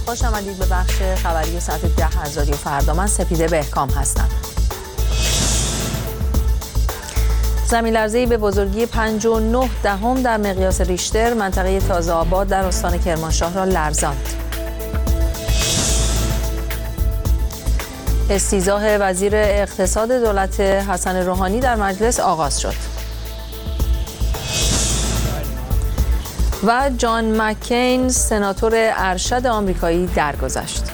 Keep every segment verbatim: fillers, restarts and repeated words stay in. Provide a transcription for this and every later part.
خوش آمدید به بخش خبری ساعت ده از رادیو فردا. من سپیده بهکام هستم. زمین لرزه‌ای به بزرگی پنج و نه دهم در مقیاس ریشتر منطقه تازه آباد در استان کرمانشاه را لرزاند. استیضاح وزیر اقتصاد دولت حسن روحانی در مجلس آغاز شد. و جان مکین سناتور ارشد آمریکایی درگذشت.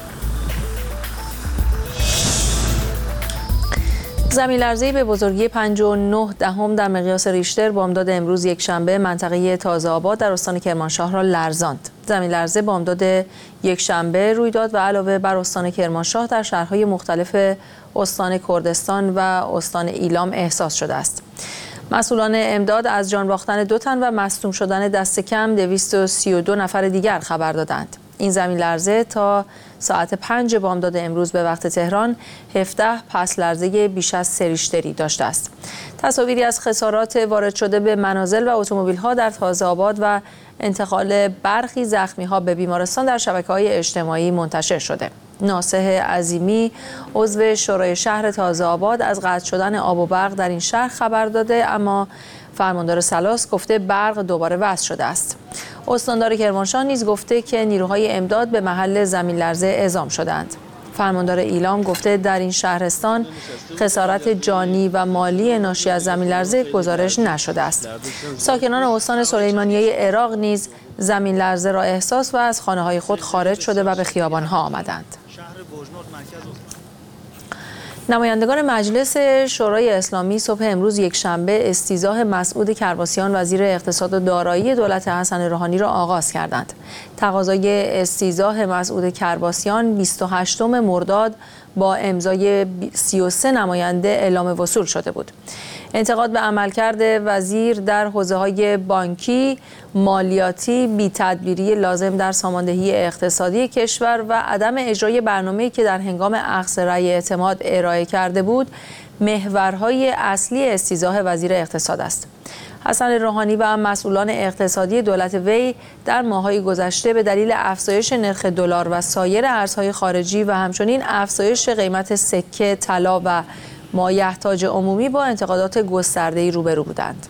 زمین لرزه‌ای به بزرگی پنج و نه دهم در مقیاس ریشتر بامداد امروز یکشنبه منطقه تازه آباد در استان کرمانشاه را لرزاند. زمین لرزه بامداد یکشنبه روی داد و علاوه بر استان کرمانشاه در شهرهای مختلف استان کردستان و استان ایلام احساس شده است. مسئولان امداد از جان باختن دو تن و مصدوم شدن دست کم دویست و سی و دو نفر دیگر خبر دادند. این زمین لرزه تا ساعت پنج بامداد امروز به وقت تهران هفده پس لرزه بیش از سه ریشتری داشته است. تصاویری از خسارات وارد شده به منازل و اتومبیل‌ها در تازه آباد و انتقال برخی زخمی‌ها به بیمارستان در شبکه‌های اجتماعی منتشر شده. ناصح عظیمی عضو شورای شهر تازه آباد از قطع شدن آب و برق در این شهر خبر داده، اما فرماندار سلاس گفته برق دوباره وصل شده است. استاندار کرمانشاه نیز گفته که نیروهای امداد به محل زمین لرزه اعزام شدند. فرماندار ایلام گفته در این شهرستان خسارت جانی و مالی ناشی از زمین لرزه گزارش نشده است. ساکنان استان سلیمانیه عراق نیز زمین لرزه را احساس و از خانه‌های خود خارج شده و به خیابان‌ها آمدند. نمایندگان مجلس شورای اسلامی صبح امروز یکشنبه استیضاح مسعود کرباسیان وزیر اقتصاد و دارایی دولت حسن روحانی را آغاز کردند. تقاضای استیضاح مسعود کرباسیان بیست و هشتم مرداد با امضای سی و سه نماینده اعلام وصول شده بود. انتقاد به عملکرد وزیر در حوزه‌های بانکی، مالیاتی، بی‌تدبیری لازم در ساماندهی اقتصادی کشور و عدم اجرای برنامه‌ای که در هنگام اخذ رأی اعتماد ارائه کرده بود، محورهای اصلی استیضاح وزیر اقتصاد است. حسن روحانی و مسئولان اقتصادی دولت وی در ماه‌های گذشته به دلیل افزایش نرخ دلار و سایر ارزهای خارجی و همچنین افزایش قیمت سکه، طلا و مایحتاج عمومی با انتقادات گسترده‌ای روبرو بودند.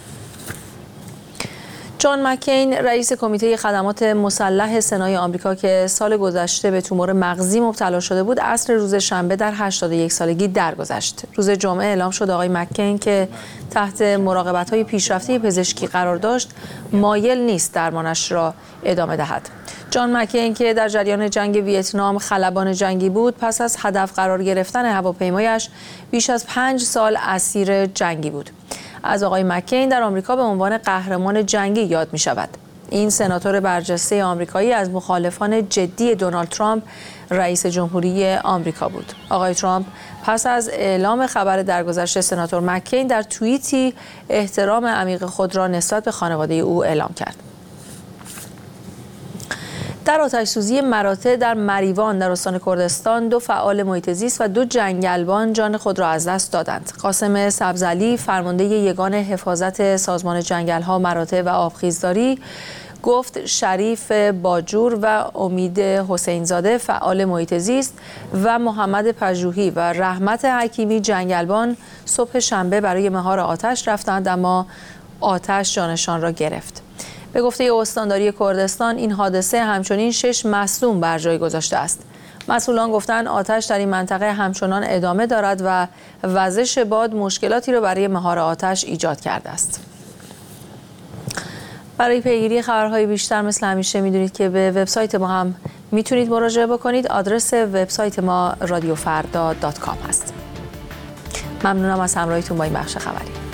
جان مکین رئیس کمیته خدمات مسلح سنای آمریکا که سال گذشته به تومور مغزی مبتلا شده بود، عصر روز شنبه در هشتاد و یک سالگی درگذشت. روز جمعه اعلام شد آقای مکین که تحت مراقبت‌های پیشرفته پزشکی قرار داشت، مایل نیست درمانش را ادامه دهد. جان مکین که در جریان جنگ ویتنام خلبان جنگی بود، پس از هدف قرار گرفتن هواپیمایش بیش از پنج سال اسیر جنگی بود. از آقای مکین در آمریکا به عنوان قهرمان جنگی یاد می شود. این سناتور برجسته آمریکایی از مخالفان جدی دونالد ترامپ رئیس جمهوری آمریکا بود. آقای ترامپ پس از اعلام خبر درگذشت سناتور مکین در توییتی احترام عمیق خود را نسبت به خانواده او اعلام کرد. در آتش‌سوزی مراتع در مریوان در استان کردستان دو فعال محیط زیست و دو جنگلبان جان خود را از دست دادند. قاسم سبزعلی فرمانده یگان حفاظت سازمان جنگل‌ها، مراتع و آبخیزداری گفت شریف باجور و امید حسینزاده فعال محیط زیست و محمد پژوهی و رحمت حکیمی جنگلبان صبح شنبه برای مهار آتش رفتند، اما آتش جانشان را گرفت. به گفته استانداری کردستان این حادثه همچنین شش مصدوم بر جای گذاشته است. مسئولان گفتند آتش در این منطقه همچنان ادامه دارد و وزش باد مشکلاتی را برای مهار آتش ایجاد کرده است. برای پیگیری خبرهای بیشتر مثل همیشه میدونید که به وبسایت ما هم میتونید مراجعه بکنید. آدرس وبسایت ما رادیو فردا دات کام هست. ممنونم از همراهیتون با این بخش خبری.